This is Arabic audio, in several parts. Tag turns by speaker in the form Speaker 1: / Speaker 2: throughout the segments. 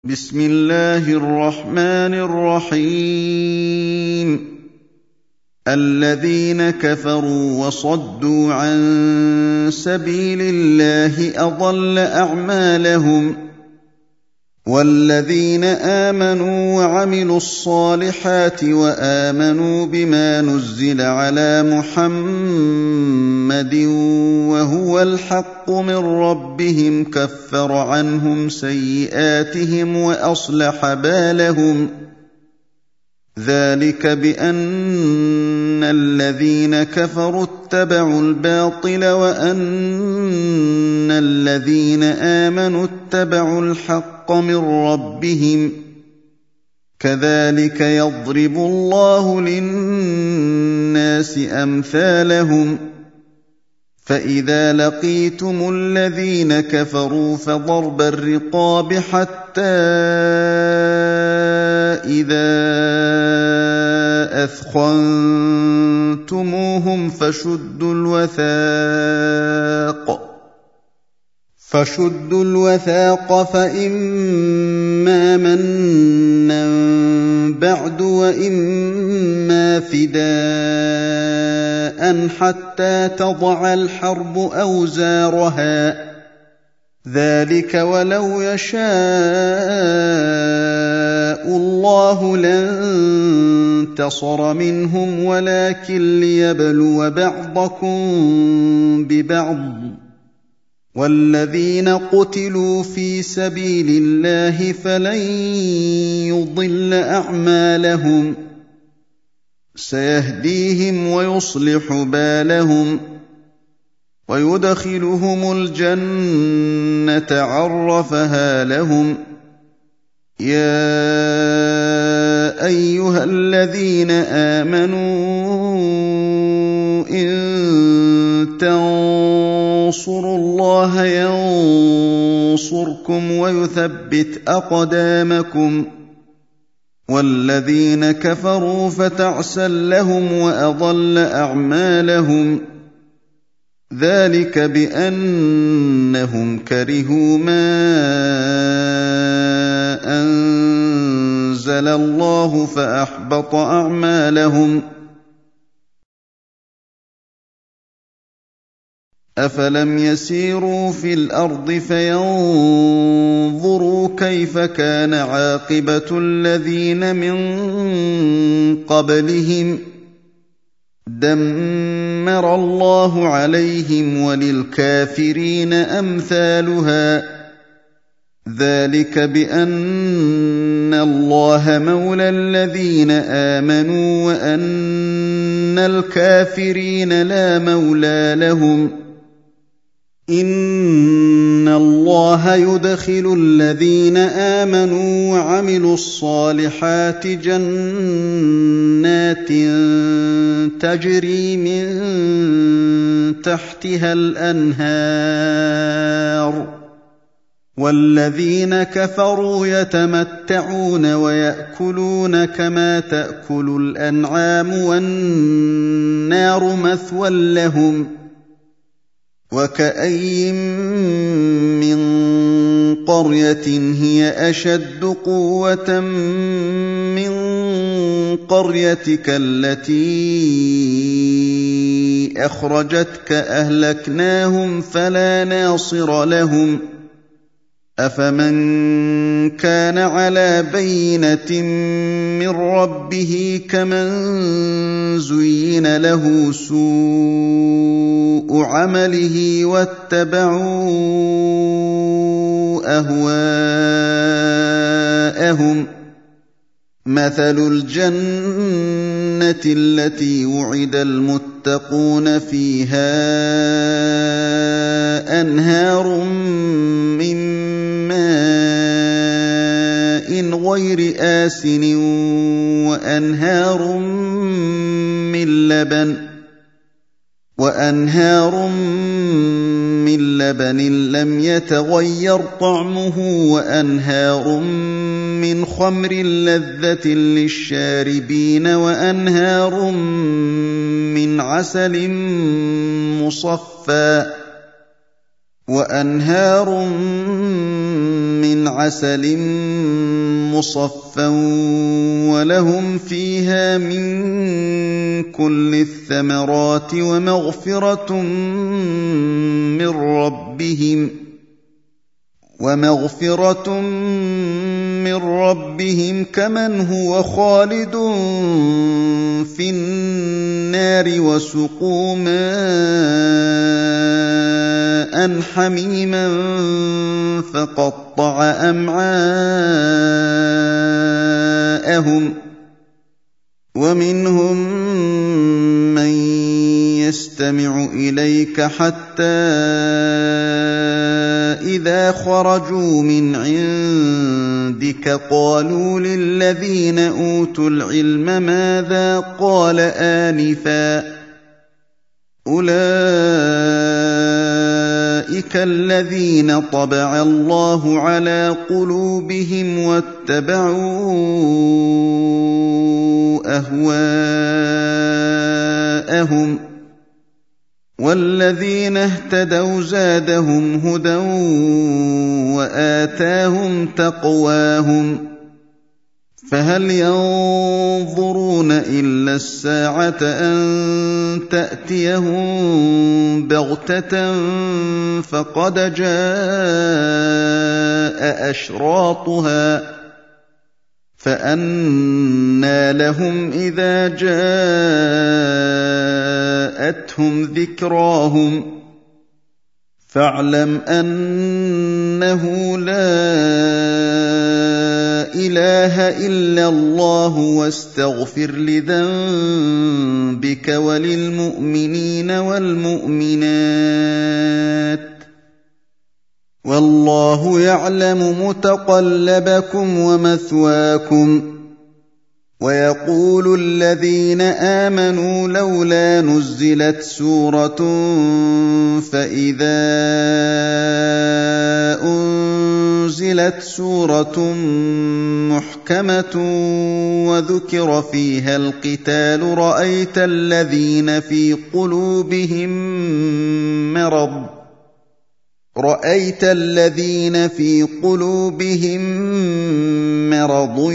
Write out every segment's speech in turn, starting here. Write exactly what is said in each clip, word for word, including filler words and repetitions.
Speaker 1: بسم الله الرحمن الرحيم الذين كفروا وصدوا عن سبيل الله أضل أعمالهم والذين آمنوا وعملوا الصالحات وآمنوا بما نزل على محمد وهو الحق من ربهم كفر عنهم سيئاتهم وأصلح بالهم ذلك بأن الذين كفروا اتبعوا الباطل وأن الذين آمنوا اتبعوا الحق من ربهم كذلك يضرب الله للناس أمثالهم فإذا لقيتم الذين كفروا فضرب الرقاب حتى إذا أثخنتموهم فشدوا الوثاق فشدوا الوثاق فإما منا بعد وإما فداء حتى تضع الحرب أوزارها ذلك ولو يشاء الله لانتصر منهم ولكن ليبلو بعضكم ببعض والذين قتلوا في سبيل الله فلن يضل أعمالهم سيهديهم ويصلح بالهم ويدخلهم الجنة عرفها لهم يا أيها الذين آمنوا إن تنصروا الله ينصركم ويثبت أقدامكم والذين كفروا فتعسا لهم وأضل أعمالهم ذلك بأنهم كرهوا ما أنزل الله فأحبط أعمالهم أفلم يسيروا في الأرض فينظروا كيف كان عاقبة الذين من قبلهم دمر الله عليهم وللكافرين أمثالها ذلك بأن الله مولى الذين آمنوا وأن الكافرين لا مولى لهم إن الله يدخل الذين آمنوا وعملوا الصالحات جنات تجري من تحتها الأنهار والذين كفروا يتمتعون ويأكلون كما تأكل الأنعام والنار مثوى لهم وكأين من قرية هي أشد قوة من قريتك التي أخرجتك أهلكناهم فلا ناصر لهم أفمن كان على بينة من ربه كمن زين له سوء عمله واتبعوا أهواءهم مثل الجنة التي وعد المتقون فيها أنهار من ماء غير آسن وأنهار من لبن وأنهار من لبن لم يتغير طعمه وأنهار من خمر لذة للشاربين وأنهار من عسل مصفى وأنهار من مِّنْ عَسَلٍ مُّصَفًّى وَلَهُمْ فِيهَا مِن كُلِّ الثَّمَرَاتِ وَمَغْفِرَةٌ مِّن رَّبِّهِمْ وَمَغْفِرَةٌ مِّن رَّبِّهِمْ كَمَنْ هُوَ خَالِدٌ فِي النَّارِ وَسُقُوا مَاءً حَمِيمًا فَقَطَّعَ أَمْعَاءَهُمْ وَمِنْهُم مَّن يَسْتَمِعُ إِلَيْكَ حَتَّىٰ إِذَا خَرَجُوا مِنْ عِندِكَ قَالُوا لِلَّذِينَ أُوتُوا الْعِلْمَ مَاذَا قَالَ آنِفًا ۚ أُولَٰئِكَ الَّذِينَ طَبَعَ اللَّهُ عَلَىٰ قُلُوبِهِمْ وَاتَّبَعُوا أَهْوَاءَهُمْ ۚ وَالَّذِينَ اهْتَدَوْا زَادَهُمْ هُدًى وَآتَاهُمْ تَقْوَاهُمْ ۚ فَهَلْ يَنظُرُونَ إِلَّا السَّاعَةَ أَن تَأْتِيَهُم بَغْتَةً فَقَدْ جَاءَ أَشْرَاطُهَا فَأَنَّىٰ لَهُمْ إِذَا جَاءَتْهُمْ ذِكْرَاهُمْ فَاعْلَمْ أَنَّهُ لَا إِلَٰهَ إِلَّا اللَّهُ وَاسْتَغْفِرْ لِذَنبِكَ وَلِلْمُؤْمِنِينَ وَالْمُؤْمِنَاتِ ۗ وَاللَّهُ يَعْلَمُ مُتَقَلَّبَكُمْ وَمَثْوَاكُمْ. وَيَقُولُ الَّذِينَ آمَنُوا لَوْلَا نُزِّلَتْ سُورَةٌ فَإِذَا أُنزِلَتْ سُورَةٌ مُّحْكَمَةٌ وَذُكِرَ فِيهَا الْقِتَالُ رَأَيْتَ الَّذِينَ فِي قُلُوبِهِم مَّرَضٌ رَأَيْتَ الَّذِينَ فِي قُلُوبِهِم مَّرَضٌ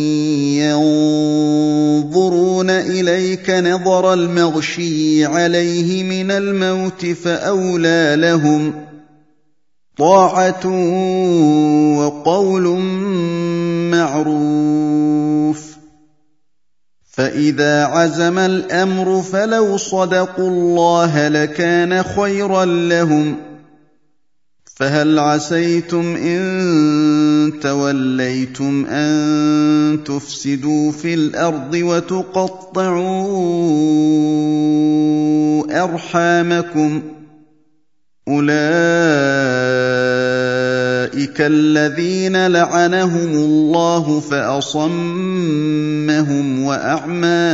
Speaker 1: يَنظُرُونَ إِلَيْكَ نَظَرَ الْمَغْشِيِّ عَلَيْهِ مِنَ الْمَوْتِ فَأَوْلَىٰ لَهُمْ طَاعَةٌ وَقَوْلٌ مَّعْرُوفٌ ۚ فَإِذَا عَزَمَ الْأَمْرُ فَلَوْ صَدَقُوا اللَّهَ لَكَانَ خَيْرًا لَّهُمْ ۚ فَهَلْ عَسَيْتُمْ إِن تَوَلَّيْتُمْ أَن تُفْسِدُوا فِي الْأَرْضِ وَتُقَطِّعُوا أَرْحَامَكُمْ ۚ أُولَٰئِكَ الَّذِينَ لَعَنَهُمُ اللَّهُ فَأَصَمَّهُمْ وَأَعْمَىٰ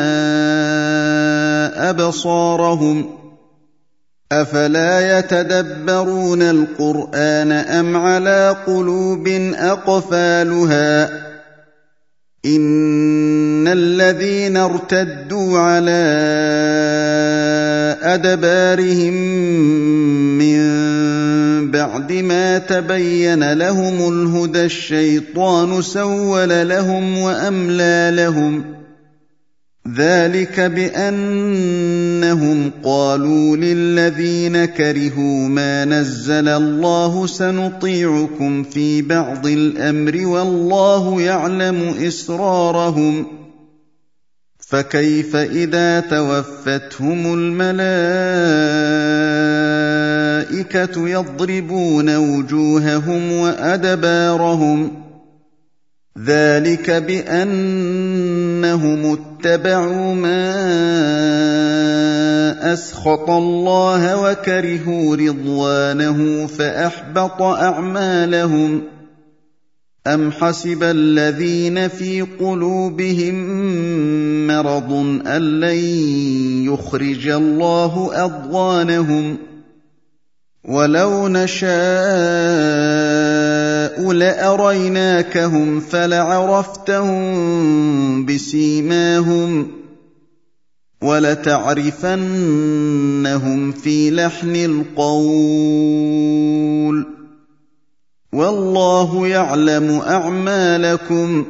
Speaker 1: أَبْصَارَهُمْ ۖ أَفَلَا يَتَدَبَّرُونَ الْقُرْآنَ أَمْ عَلَىٰ قُلُوبٍ أَقْفَالُهَا ۚ إِنَّ الَّذِينَ ارْتَدُّوا عَلَىٰ أَدْبَارِهِم مِّن بَعْدِ مَا تَبَيَّنَ لَهُمُ الْهُدَى الشَّيْطَانُ سَوَّلَ لَهُمْ وَأَمْلَىٰ لَهُمْ ۚ ذَٰلِكَ بِأَنَّهُمْ قَالُوا لِلَّذِينَ كَرِهُوا مَا نَزَّلَ اللَّهُ سَنُطِيعُكُمْ فِي بَعْضِ الْأَمْرِ وَاللَّهُ يَعْلَمُ إِسْرَارَهُمْ. فَكَيْفَ إِذَا تَوَفَّتْهُمُ الْمَلَائِكَةُ يَضْرِبُونَ وُجُوهَهُمْ وَأَدْبَارَهُمْ ۚ ذَٰلِكَ بِأَنَّهُمُ اتَّبَعُوا مَا أَسْخَطَ اللَّهَ وَكَرِهُوا رِضْوَانَهُ فَأَحْبَطَ أَعْمَالَهُمْ. أَمْ حَسِبَ الَّذِينَ فِي قُلُوبِهِم مَّرَضٌ أَن لَّن يُخْرِجَ اللَّهُ أَضْغَانَهُمْ ۚ وَلَوْ نَشَاءُ لَأَرَيْنَاكَهُمْ فَلَعَرَفْتَهُم بِسِيمَاهُمْ ۚ وَلَتَعْرِفَنَّهُمْ فِي لَحْنِ الْقَوْلِ ۚ وَاللَّهُ يَعْلَمُ أَعْمَالَكُمْ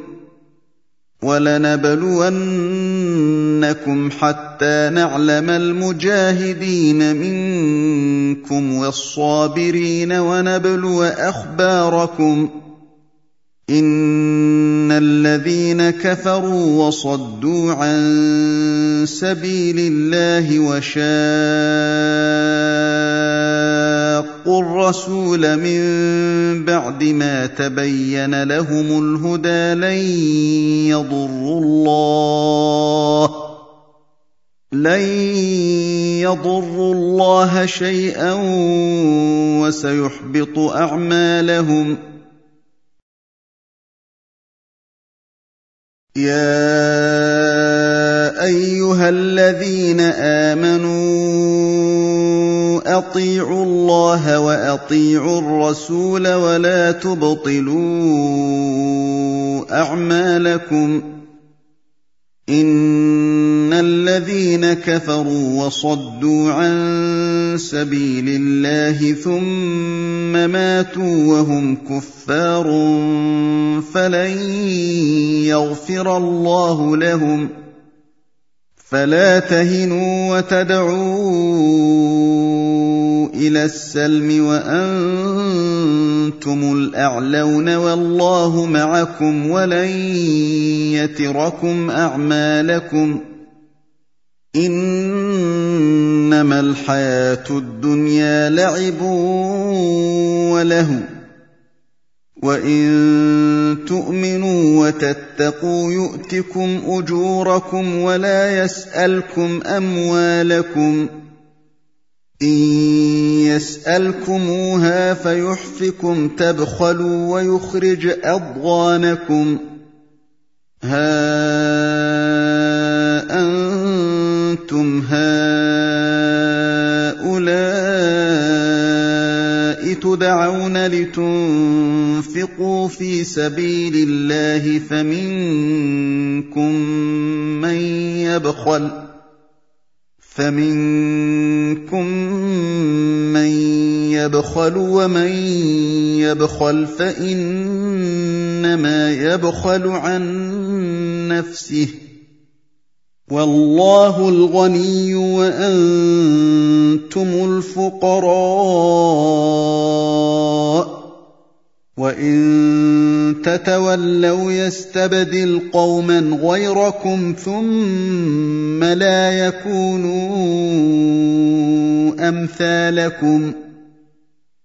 Speaker 1: وَلَنَبْلُوَنَّكُمْ حَتَّىٰ نَعْلَمَ الْمُجَاهِدِينَ مِنكُمْ وَالصَّابِرِينَ وَنَبْلُوَ أَخْبَارَكُمْ إِنَّ الَّذِينَ كَفَرُوا وَصَدُّوا عَن سَبِيلِ اللَّهِ وَشَاقُّوا الرَّسُولَ مِن بَعْدِ مَا تَبَيَّنَ لَهُمُ الْهُدَىٰ لَن يَضُرُّوا اللَّهَ لَن يَضُرُّوا اللَّهَ شَيْئًا وَسَيُحْبِطُ أَعْمَالَهُمْ يَا أَيُّهَا الَّذِينَ آمَنُوا أَطِيعُوا اللَّهَ وَأَطِيعُوا الرَّسُولَ وَلَا تُبْطِلُوا أَعْمَالَكُمْ إِنَّ الَّذِينَ كَفَرُوا وَصَدُّوا عَن سَبِيلِ اللَّهِ ثُمَّ مَاتُوا وَهُمْ كُفَّارٌ فَلَن يَغْفِرَ اللَّهُ لَهُمْ فَلَا تَهِنُوا وَتَدْعُوا إِلَى السَّلْمِ وَأَنتُمُ الْأَعْلَوْنَ وَاللَّهُ مَعَكُمْ وَلَن يَتِرَكُمْ أَعْمَالَكُمْ إِنَّمَا الْحَيَاةُ الدُّنْيَا لَعِبٌ وَلَهْوٌ وَإِن تُؤْمِنُوا وَتَتَّقُوا يُؤْتِكُمْ أُجُورَكُمْ وَلَا يَسْأَلْكُمْ أَمْوَالَكُمْ إِن يَسْأَلْكُمُوهَا فَيُحْفِكُمْ تَبْخَلُوا وَيُخْرِجْ أَضْغَانَكُمْ هَا أَنتُمْ هَٰؤُلَاءِ تُدْعَوْنَ لِتُنفِقُوا فِي سَبِيلِ اللَّهِ فَمِنكُم مَّن يَبْخَلُ فَمِنكُم مَّن يَبْخَلُ وَمَن يَبْخَلْ فَإِنَّمَا يَبْخَلُ عَن نَّفْسِهِ وَاللَّهُ الْغَنِيُّ وَأَنتُمُ الْفُقَرَاءُ وَإِن تَتَوَلَّوْا يَسْتَبْدِلْ قَوْمًا غَيْرَكُمْ ثُمَّ لَا يَكُونُوا أَمْثَالَكُمْ